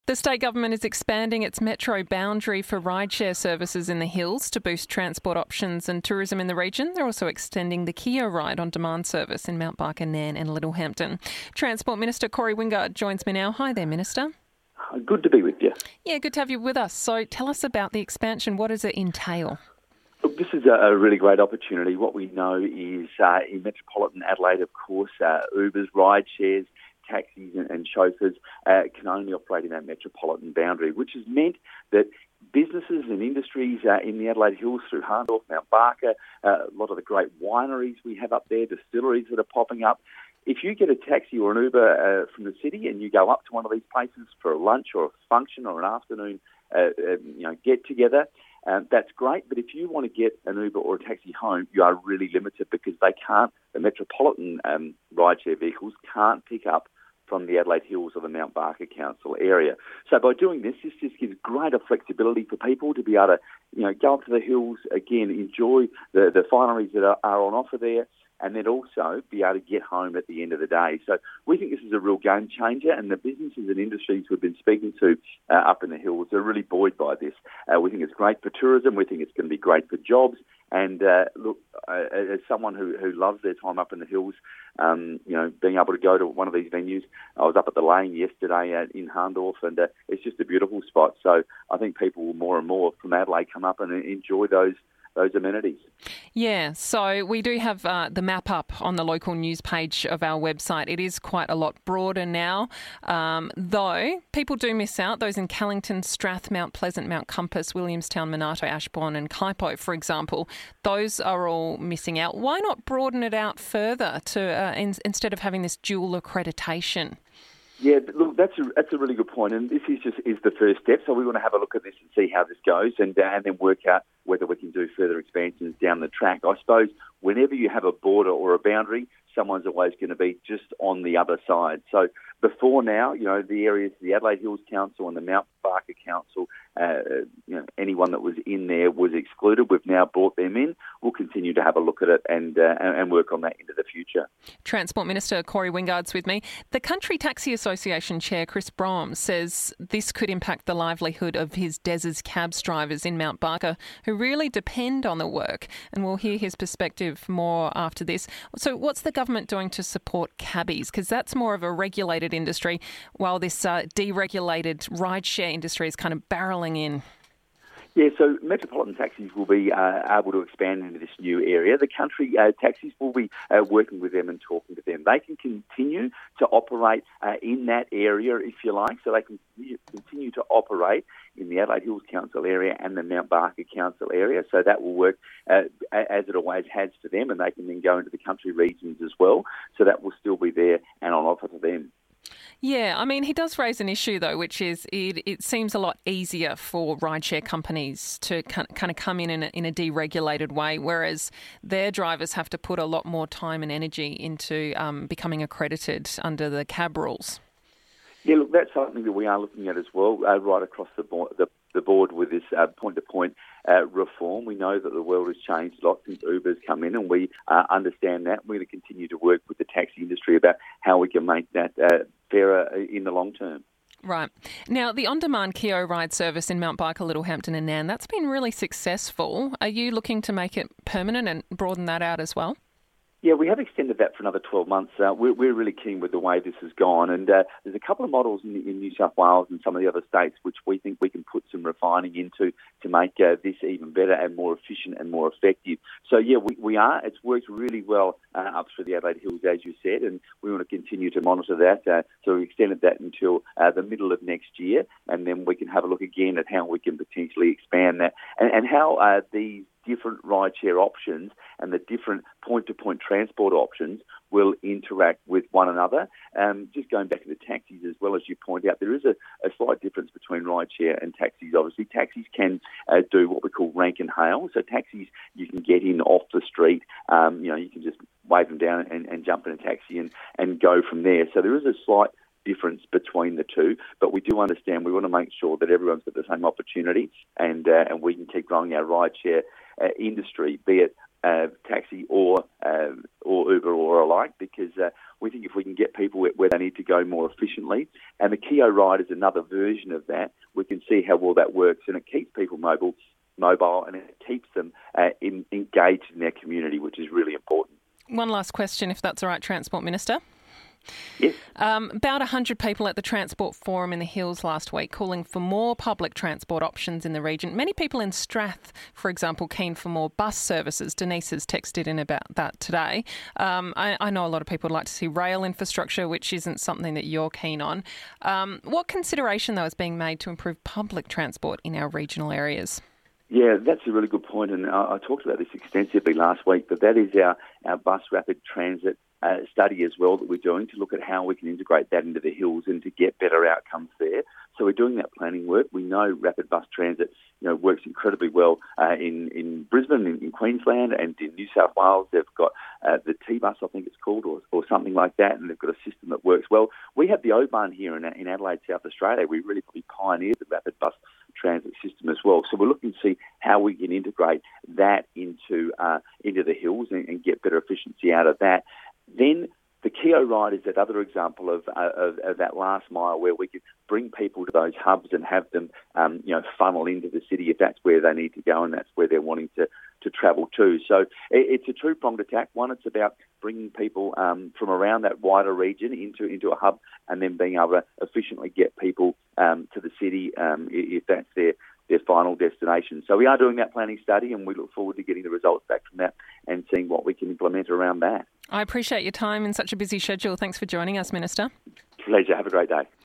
The state government is expanding its metro boundary for rideshare services in the hills to boost transport options and tourism in the region. They're also extending the Kia Ride on Demand service in Mount Barker, Nairn and Littlehampton. Transport Minister Corey Wingard joins me now. Hi there, Minister. Good to be with you. Yeah, good to have you with us. So tell us about the expansion. What does it entail? Look, this is a really great opportunity. What we know is in metropolitan Adelaide, of course, Ubers, rideshares, taxis and chauffeurs can only operate in that metropolitan boundary, which has meant that businesses and industries in the Adelaide Hills through Hahndorf, Mount Barker, a lot of the great wineries we have up there, distilleries that are popping up. If you get a taxi or an Uber from the city and you go up to one of these places for a lunch or a function or an afternoon get together, that's great. But if you want to get an Uber or a taxi home, you are really limited because the metropolitan rideshare vehicles can't pick up from the Adelaide Hills or the Mount Barker Council area. So by doing this just gives greater flexibility for people to be able to, go up to the hills, again, enjoy the fineries that are on offer there, and then also be able to get home at the end of the day. So we think this is a real game changer, and the businesses and industries we've been speaking to up in the hills are really buoyed by this. We think it's great for tourism. We think it's going to be great for jobs. And as someone who loves their time up in the hills, being able to go to one of these venues, I was up at the Lane yesterday in Hahndorf, and it's just a beautiful spot. So I think people will more and more from Adelaide come up and enjoy those amenities. Yeah, so we do have the map up on the local news page of our website. It is quite a lot broader now, though people do miss out. Those in Callington, Strath, Mount Pleasant, Mount Compass, Williamstown, Monarto, Ashbourne and Kaipo, for example, those are all missing out. Why not broaden it out further to instead of having this dual accreditation? Yeah, look, that's a really good point, and this is the first step. So we want to have a look at this and see how this goes, and then work out whether we can do further expansions down the track. I suppose whenever you have a border or a boundary, someone's always going to be just on the other side. So before now, the areas, the Adelaide Hills Council and the Mount Barker Council, anyone that was in there was excluded. We've now brought them in. We'll continue to have a look at it and work on that into the future. Transport Minister Corey Wingard's with me. The Country Taxi Association Chair Chris Bromms says this could impact the livelihood of his Des's cabs drivers in Mount Barker who really depend on the work, and we'll hear his perspective more after this. So what's the government doing to support cabbies? Because that's more of a regulated industry, while this deregulated rideshare industry is kind of barrelling in. Yeah, so metropolitan taxis will be able to expand into this new area. The country taxis will be working with them and talking to them. They can continue to operate in that area, if you like, so they can continue to operate in the Adelaide Hills Council area and the Mount Barker Council area. So that will work as it always has for them, and they can then go into the country regions as well. So that will still be there and on offer to them. Yeah, I mean, he does raise an issue, though, which is it seems a lot easier for rideshare companies to kind of come in a deregulated way, whereas their drivers have to put a lot more time and energy into becoming accredited under the cab rules. Yeah, look, that's something that we are looking at as well, right across the board with this point-to-point reform. We know that the world has changed a lot since Uber's come in, and we understand that. We're going to continue to work with the taxi industry about how we can make that fairer in the long term. Right. Now, the on-demand Kia Ride service in Mount Barker, Littlehampton and Nairn, that's been really successful. Are you looking to make it permanent and broaden that out as well? Yeah, we have extended that for another 12 months. We're really keen with the way this has gone, and there's a couple of models in New South Wales and some of the other states which we think we can put some refining into to make this even better and more efficient and more effective. So yeah, we are. It's worked really well up through the Adelaide Hills, as you said, and we want to continue to monitor that. So we extended that until the middle of next year, and then we can have a look again at how we can potentially expand that and how these different rideshare options and the different point-to-point transport options will interact with one another. Just going back to the taxis as well, as you point out, there is a slight difference between rideshare and taxis. Obviously, taxis can do what we call rank and hail. So taxis, you can get in off the street. You can just wave them down and jump in a taxi and go from there. So there is a slight difference between the two, but we do understand we want to make sure that everyone's got the same opportunity and we can keep growing our rideshare industry, be it taxi or Uber or alike, because we think if we can get people where they need to go more efficiently, and the Kio Ride is another version of that, we can see how well that works, and it keeps people mobile, and it keeps them engaged in their community, which is really important. One last question, if that's all right, Transport Minister. Yes. About 100 people at the Transport Forum in the Hills last week calling for more public transport options in the region. Many people in Strath, for example, keen for more bus services. Denise has texted in about that today. I know a lot of people would like to see rail infrastructure, which isn't something that you're keen on. What consideration, though, is being made to improve public transport in our regional areas? Yeah, that's a really good point, and I talked about this extensively last week, but that is our bus rapid transit study as well that we're doing to look at how we can integrate that into the hills and to get better outcomes there. So we're doing that planning work. We know rapid bus transit, works incredibly well in Brisbane, in Queensland, and in New South Wales. They've got the T-Bus, I think it's called, or something like that, and they've got a system that works well. We have the O-Bahn here in Adelaide, South Australia. We really probably pioneered the rapid bus transit system as well. So we're looking to see how we can integrate that into the hills and get better efficiency out of that. Then the Kio Ride is that other example of that last mile where we could bring people to those hubs and have them, funnel into the city if that's where they need to go and that's where they're wanting to travel to. So it's a two-pronged attack. One, it's about bringing people from around that wider region into a hub and then being able to efficiently get people to the city if that's their final destination. So we are doing that planning study and we look forward to getting the results back from that and seeing what we can implement around that. I appreciate your time in such a busy schedule. Thanks for joining us, Minister. Pleasure. Have a great day.